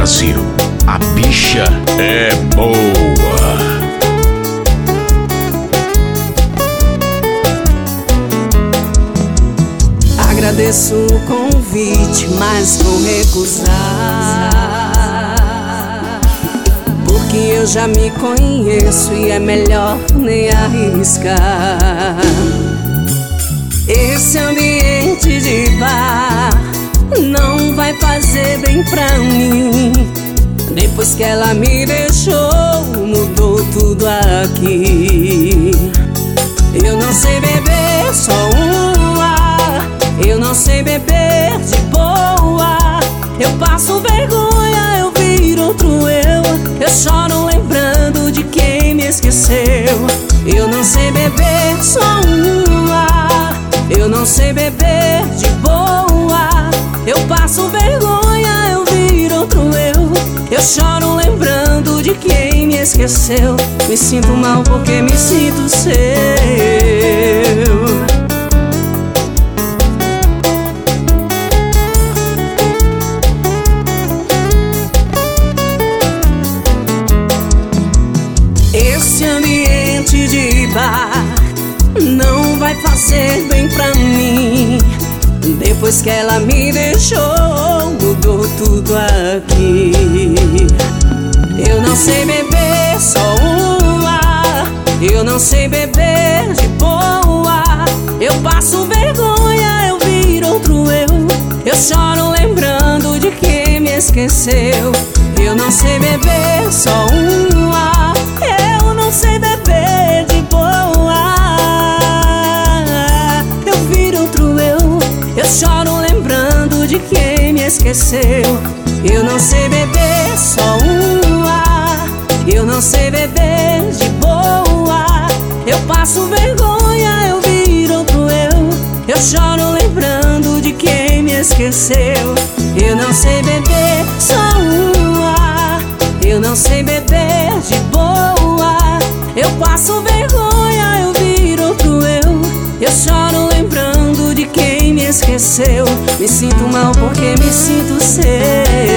Brasil, a bicha é boa. Agradeço o convite, mas vou recusar, porque eu já me conheço e é melhor nem arriscar. Esse ambiente de bar não vai fazer bem pra mim. Depois que ela me deixou, mudou tudo aqui. Eu não sei beber só uma, eu não sei beber de boa. Eu passo vergonha, eu viro outro eu choro lembrando de quem me esqueceu. Eu não sei beber só uma, eu não sei beber de boa. Eu passo vergonha, eu viro outro eu choro lembrando de quem me esqueceu. Me sinto mal porque me sinto seu. Esse ambiente de bar não vai fazer bem pra mim. Depois que ela me deixou, mudou tudo aqui. Eu não sei beber só uma, eu não sei beber de boa. Eu passo vergonha, eu viro outro eu choro lembrando de quem me esqueceu. Eu não sei beber só uma, eu não sei beber de boa. Eu viro outro eu choro lembrando de quem me esqueceu. Eu não sei beber só uma, eu não sei beber de boa. Eu passo vergonha, eu viro outro eu choro lembrando de quem me esqueceu. Eu não sei beber só uma, eu não sei beber de boa. Eu passo vergonha, eu viro outro eu choro lembrando de quem me esqueceu. Me sinto mal porque me sinto seu.